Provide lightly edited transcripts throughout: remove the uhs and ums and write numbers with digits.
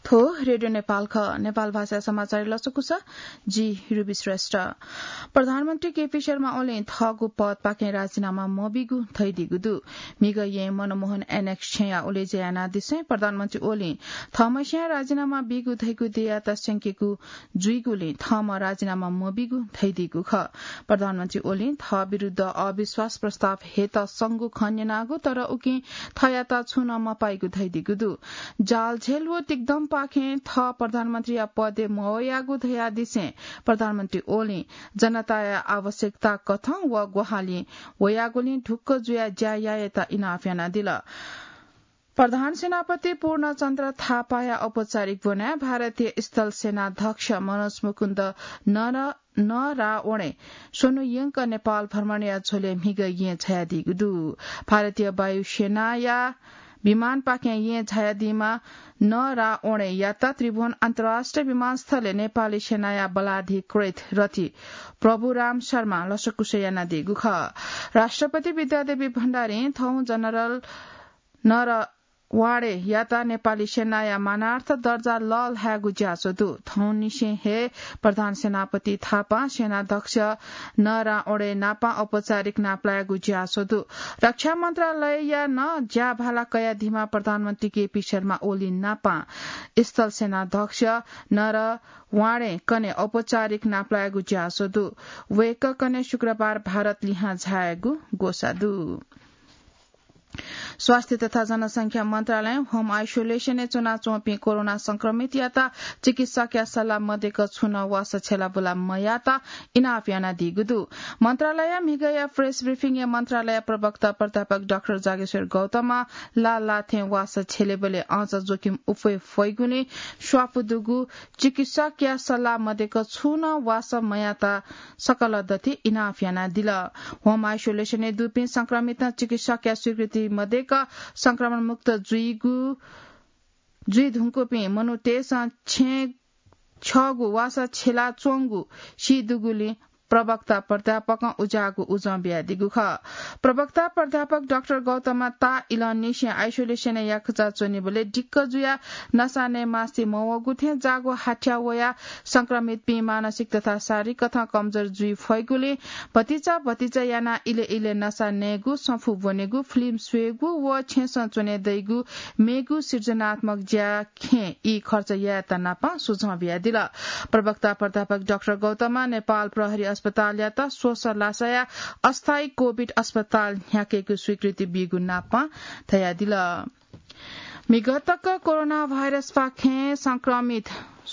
थो रेडियो नेपालका नेपाल भाषा समाचार लसकुसा जी रुबी श्रेष्ठ प्रधानमन्त्री केपी शर्मा ओली थगु पद पाके राजीनामा मबिगु थैदिगुदु मिग ये मनमोहन एनेक्स छया ओले जयाना दिसे प्रधानमन्त्री ओली थमस्या राजीनामा बिगु थैगु दिया तस्यंकेगु जुइगुले थम राजीनामा मबिगु थैदिगु ख प्रधानमन्त्री ओली थ विरुद्ध अविश्वास प्रस्ताव हेत संगु खन्यनागु तर उकि थयाता छुन मपाइगु थैदिगुदु जाल झेलवो तिक्दम पाखे थ प्रधानमन्त्री पदे मवयागु धया दिसे प्रधानमन्त्री ओली जनताया आवश्यकता कथ व गोहाली वयागुली ढुक्क जुया ज्यायायता इनाफ्याना दिल प्रधान सेनापति पूर्णचन्द्र थापाया औपचारिक बनाया भारतीय स्थल सेनाध्यक्ष मनोज मुकुन्द नरावणे सोनु यंक नेपाल भ्रमण या झोले मिग ये छयादिगुदु भारतीय वायुसेना या विमान पाके ये छायादीमा नरावणे याता त्रिभुवन अन्तर्राष्ट्रिय विमानस्थले नेपाली सेनाया बलाधिकृत रथी प्रभुराम शर्मा लसकुशयाना दिगु ख राष्ट्रपति विद्यादेवी भण्डारी थौ जनरल वाडे याता नेपाली सेनाया मानार्थ दर्जा लल ह्यागु ज्यासोदु थौ निशे हे प्रधान सेनापति थापा सेनाध्यक्ष नरावणे नापा औपचारिक नाप्लायागु ज्यासोदु रक्षा मन्त्रालय या न ज्या भाला कया धिमा प्रधानमन्त्री केपी शर्मा ओली नापा स्थल सेनाध्यक्ष नरवाणे कने औपचारिक नाप्लायागु ज्यासोदु वेक कने शुक्रबार भारत लिहा झायागु गोसादु स्वास्थ्य तथा जनसंख्या मन्त्रालय होम आइसोलेशन चुना चौपी कोरोना संक्रमित याता चिकित्सक या सल्लाह मध्येको छुन वास छेला बुला मयाता इनाफ्याना दिगुदु मन्त्रालय मिगया प्रेस ब्रिफिङ या मन्त्रालय प्रवक्ता प्राध्यापक डाक्टर जागेश्वर गौतम लाथे वास छेलेबले अझ जोखिम उफे फैगुने स्वापुदुगु चिकित्सक या सल्लाह मध्येको छुन वास मयाता सकल दति इनाफ्याना दिल होम आइसोलेशन दुपी संक्रमित चिकित्सक या स्वीकृति मध्येका संक्रमण मुक्त जुई धुङ्कोपी मनुतेस छगु वासा छेला चोंगु शिदुगुली प्रवक्ता प्राध्यापक उजागु उजम्बिया दिगु ख प्रवक्ता प्राध्यापक डाक्टर गौतम ता इलनिश आइसोलेशन या खचा चोनी बोले डिक्क जुया नसाने मासी मवगु थे जागो हाट्या वया संक्रमित पी मानसिक तथा शारीरिक तथा कमजोर जुई फैगुले भतिचा याना इले नसा नेगु सफु बनेगु फिल्म स्वेगु व छेस चोने दैगु मेगु सृजनात्मक ज्या खे ई खर्च याता नापा सुझाविया दिला प्रवक्ता प्राध्यापक डाक्टर गौतम नेपाल प्रहरी अस्पताल या त सोसर लासाया अस्थायी कोविड अस्पताल ह्याकेको स्वीकृति बिगु नापा थया दिल मिगतक कोरोना भाइरस पाखे संक्रमित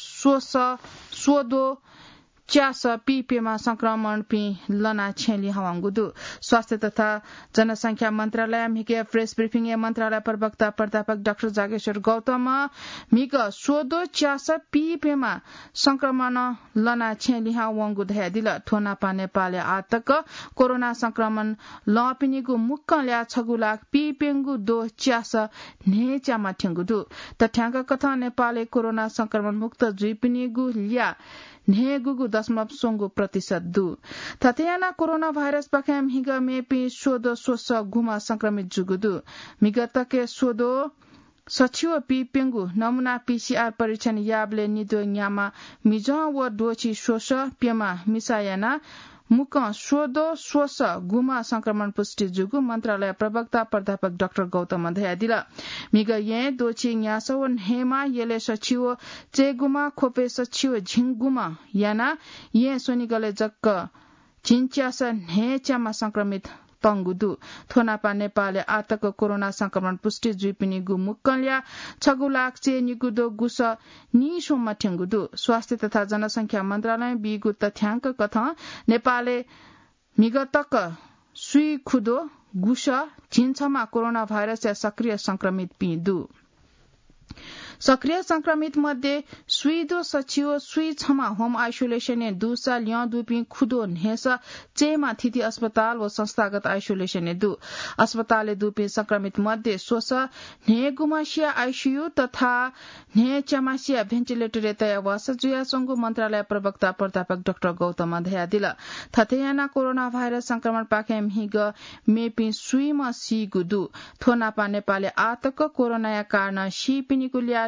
सोदो च्यास पीपेमा संक्रमण पी लना छेली हवांगुदु स्वास्थ्य तथा जनसंख्या मन्त्रालय मिगे प्रेस ब्रिफिङ मन्त्रालय प्रवक्ता प्राध्यापक डाक्टर जागेश्वर गौतम मिग सोदो च्यास पीपेमा संक्रमण लना छेली हवांगु धया दिल ठोना पाने पाले आतक कोरोना संक्रमण लपिनिगु मुक्क ल्या 6 लाख पीपेंगु दो च्यास नेच्यामा ठेंगुदु तथ्याङ्क कथा नेपालले कोरोना संक्रमण मुक्त जुइपिनिगु ल्या नेगुगु 0.5% दु तथ्याना कोरोना भाइरस पखेम हिग मेपी सोदो सोस गुमा संक्रमित जुगुदु मिगतके सोदो सचिव पी पेंगु नमुना पीसीआर परीक्षण याबले निदो न्यामा मिज व दोची सोस पेमा मिसायना मुक सोदो सोस गुमा संक्रमण पुष्टि जुगु मन्त्रालय प्रवक्ता प्राध्यापक डाक्टर गौतम धया दिल मिग ये दोची न्यासो हेमा येले सचिव चेगुमा खोपे सचिव झिंगुमा याना ये सोनिगले जक्क चिन्च्यास नेच्यामा संक्रमित तंगुदु थोनापा नेपालले आतक कोरोना संक्रमण पुष्टि जुइपिनी गु मुक्कल्या 6 लाख चे निगुदो गुस निसोमा ठेंगुदु स्वास्थ्य तथा जनसंख्या मन्त्रालय बिगु तथ्याङ्क कथा नेपालले मिगतक सुई खुदो गुस छिन्छमा कोरोना भाइरस या सक्रिय संक्रमित पिदु सक्रिय संक्रमित मध्ये सुईदो सचिव सुई छमा होम आइसोलेशन दुसा ल्य दुपी खुदो नेस चेमा थिति अस्पताल व संस्थागत आइसोलेशन दु अस्पतालले दुपी संक्रमित मध्ये सोस ने गुमासिया आइसीयू तथा ने चमासिया भेन्टिलेटर तया वास जुया संगु मन्त्रालय प्रवक्ता प्राध्यापक डाक्टर गौतम धया दिल थथेयाना कोरोना भाइरस संक्रमण पाकेम हिग मेपी सुईमा सी गुदु थोनापा नेपालले आतक कोरोना या कारण सी पिनिकुलिया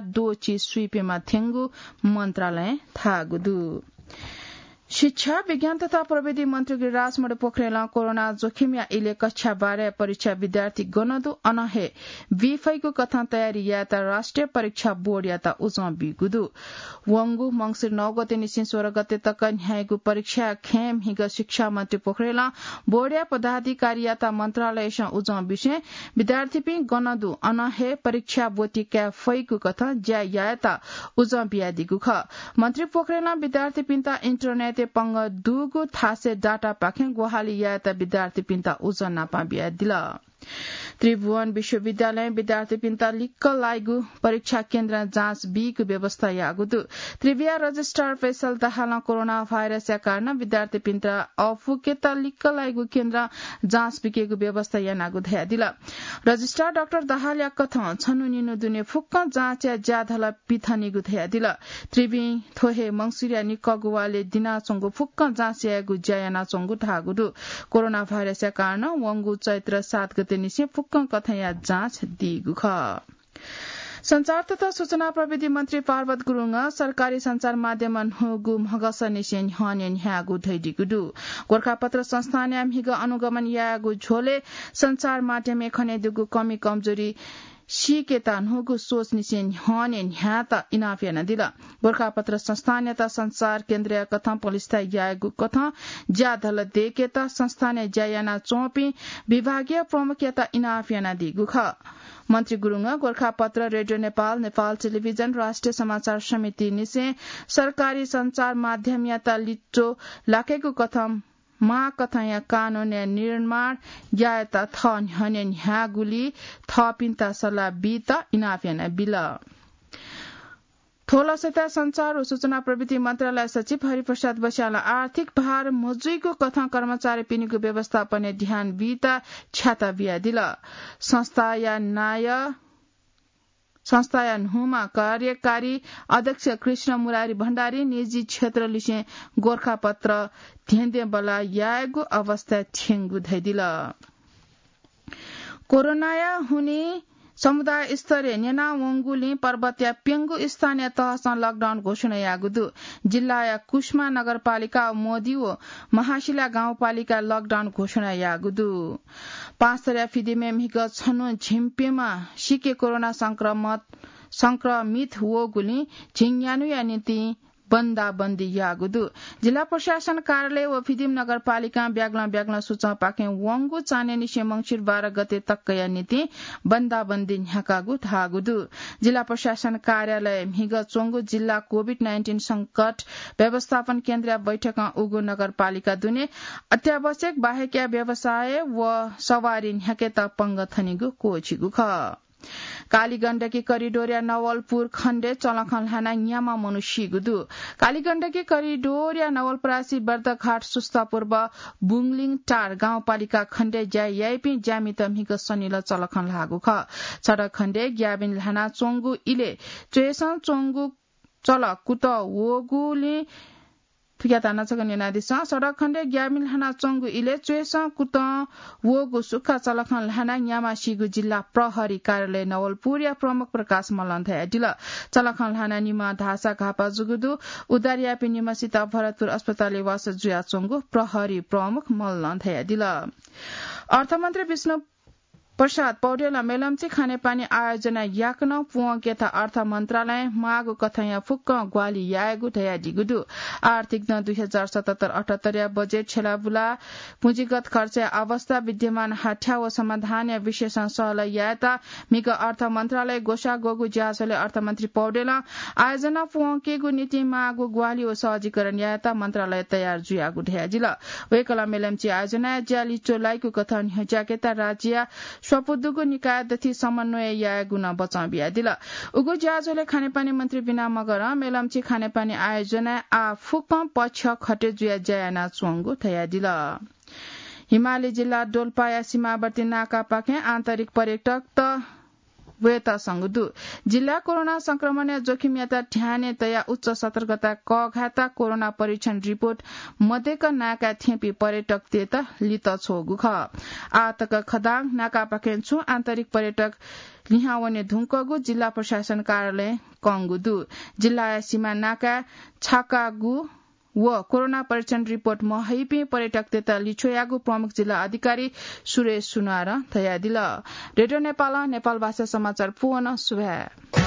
दोची स्वीपेमा थेंगु मन्त्रालय थागुदु शिक्षा विज्ञान तथा प्रविधि मन्त्री गिरिराज मोडे पोखरेल कोरोना जोखिम या इले कक्षा 12 परीक्षा विद्यार्थी गणदु अनहे विफैको कथा तयारी याता राष्ट्रिय परीक्षा बोर्ड याता उजं बिगुदु वंगु मंगसिर 9 गते निसिन 16 गते तक न्यायको परीक्षा खेम हिग शिक्षा मन्त्री पोखरेल बोर्ड या पदाधिकारी याता मन्त्रालय स उजं विषय विद्यार्थी पि गणदु अनहे परीक्षा बोटी क्या फैको कथा ज्या याता उजं बियादिगु ख मन्त्री पोखरेल विद्यार्थी पिन्ता इन्टरनेट पंग दुगु थासे डाटा पाखे गोहाली याता विद्यार्थी पिन्ता उजन नापा बिया दिला त्रिभुवन विश्वविद्यालय विद्यार्थी पिन्ता लिक्क लाइगु परीक्षा केन्द्र जाँच बीको व्यवस्था यागुदु त्रिविया registrar Faisal Dahal corona virus या कारण विद्यार्थी पिन्ता अफुकेता लिक्क लाइगु केन्द्र जाँच बीकेको व्यवस्था यानागु धया दिला रजिस्ट्रार डाक्टर दहाल या कथा छनु निनु दुने फुक्क जाँच या ज्याधला पिथनिगु धया दिला त्रिवी थोहे मंगसिरिया निक्क गुवाले दिना चंगु फुक्क जाँच यागु ज्यायाना चंगु थागुदु कोरोना भाइरस या कारण वंगु चैत्र 7 गते निसे फुक्क कथया जाँच दिगु ख संचार तथा सूचना प्रविधि मन्त्री पार्वत गुरुङ सरकारी संचार माध्यम हुगु मगस निसेन हनेन ह्यागु धैदिगुदु गोरखापत्र संस्थान याम हिग अनुगमन यागु झोले संचार माध्यम खने दुगु कमी कमजोरी शिकेता नुगु सोच निसेन हनेन ह्याता इनाफिया नदिला गोरखापत्र संस्थान यता संचार केन्द्रीय कथा पुलिसता यागु कथा ज्याधल देकेता संस्थान ज्यायाना चोपी विभागीय प्रमुख यता इनाफिया नदिगु ख मन्त्री गुरुङ गोरखापत्र रेडियो नेपाल नेपाल टेलिभिजन राष्ट्रिय समाचार समिति निसे सरकारी संचार माध्यम याता लिटो लाखेको कथम मा कथा या कानून या निर्माण याता थन हनेन ह्यागुली थपिन्ता सल्लाह बीता इनाफिया बिला थोलसता संचार र सूचना प्रविधि मन्त्रालय सचिव हरिप्रसाद बस्याल आर्थिक भार मजुईको कथा कर्मचारी पिनीको व्यवस्थापन ध्यान बीता छाता बिया दिला संस्था या नुमा कार्यकारी अध्यक्ष कृष्ण मुरारी भण्डारी निजी क्षेत्र लिसे गोरखापत्र ध्येन्दे बला यागु अवस्था ठेंगु धैदिला कोरोनाया हुने समुदाय स्तरीय नेना वंगुली पर्वतीय पेंगु स्थानीय तहसँग लकडाउन घोषणा यागुदु जिल्ला या कुष्मा नगरपालिका मोदी व महाशिला गाउँपालिका लकडाउन घोषणा यागुदु 5 तरिया फिदिमे मिग छनु झिम्पेमा सिके कोरोना संक्रमित हो गुली झिङयानु या नीति बन्दाबन्दी यागुदु जिल्ला प्रशासन कार्यालय व फिदिम नगरपालिका ब्याग्ला सूचना पाके वंगु चाने निसे मंगसिर 12 गते तक्कया नीति बन्दाबन्दी न्याकागु थागुदु जिल्ला प्रशासन कार्यालय मिग चोंगु जिल्ला कोभिड-19 संकट व्यवस्थापन केन्द्र बैठकमा उगु नगरपालिका दुने अत्यावश्यक बाहेक व्यवसाय व सवारी न्याकेता पंगथनिगु कोचिगु ख कालीगण्डकी करिडोर या नवलपुर खण्डे चलखलहाना न्यामा मनुष्यगुदु कालीगण्डकी करिडोर या नवलपरासी बर्दघाट सुस्ता पूर्व बुङलिङ टार गाउँपालिका खण्डे ज्यापी ज्यामी तमिक सनिल चलखन लागु ख सडक खण्डे ग्याबिन लहाना चोंगु इले चेसन चोंगु चल कुत वोगुले थुक्याता नचकन नादिस सडक खण्डे ग्यामिल हाना चंगु इले चेस कुत वोगु सुखा चलखन लहाना न्यामा सिगु जिल्ला प्रहरी कार्यालय नवलपुर या प्रमुख प्रकाश मलन थया दिल चलखन लहाना निमा धासा घापा जुगुदु उदारिया पि निमसित भरतपुर अस्पताल वास जुया चंगु प्रहरी प्रमुख मलन थया दिल अर्थमन्त्री विष्णु प्रसाद पौडेल मेलम्ची खानेपानी आयोजना याकन पुवकेता अर्थ मन्त्रालय मागु कथया फुक्क ग्वाली यागु धया दिगुदु आर्थिक 2077-78 या बजेट छेलाबुला पुँजीगत खर्च अवस्था विद्यमान हाठ्या व समाधान या विशेषण सहल याता मिग अर्थ मन्त्रालय गोसा गोगु ज्यासले अर्थमन्त्री पौडेल आयोजना पुवकेगु नीति मागु ग्वाली व सहजीकरण याता मन्त्रालय तयार जुयागु धया जिल वेकला मेलम्ची आयोजना ज्याली चोलाइको कथन हजाकेता राज्य स्वपुदुगु निकायदथि समन्वय या गुना बचाउ बिया दिल उगु ज्याजोले खानेपानी मन्त्री बिना मगर मेलम्ची खानेपानी आयोजना आ फुक पक्ष खटे जुया जयाना चोंगु थया दिल हिमाली जिल्ला डोल्पा या सीमावर्ती नाका पाखे आन्तरिक पर्यटक त वेता संगदु जिल्ला कोरोना संक्रमण जोखिम याता ध्याने तया उच्च सतर्कता कघाता कोरोना परीक्षण रिपोर्ट मध्यक नाका थेपी पर्यटक तेता लित छोगुख आतक खदाङ नाका पाकेन्छु आन्तरिक पर्यटक लिहावने धुङ्कगु जिल्ला प्रशासन कार्यालय कंगुदु जिल्ला सीमा नाका छाकागु व कोरोना परीक्षण रिपोर्ट महैपी पर्यटक तेता लिछोयागु प्रमुख जिल्ला अधिकारी सुरेश सुनार थया दिल रेडियो नेपाल नेपाल भाषा समाचार पुन सुभा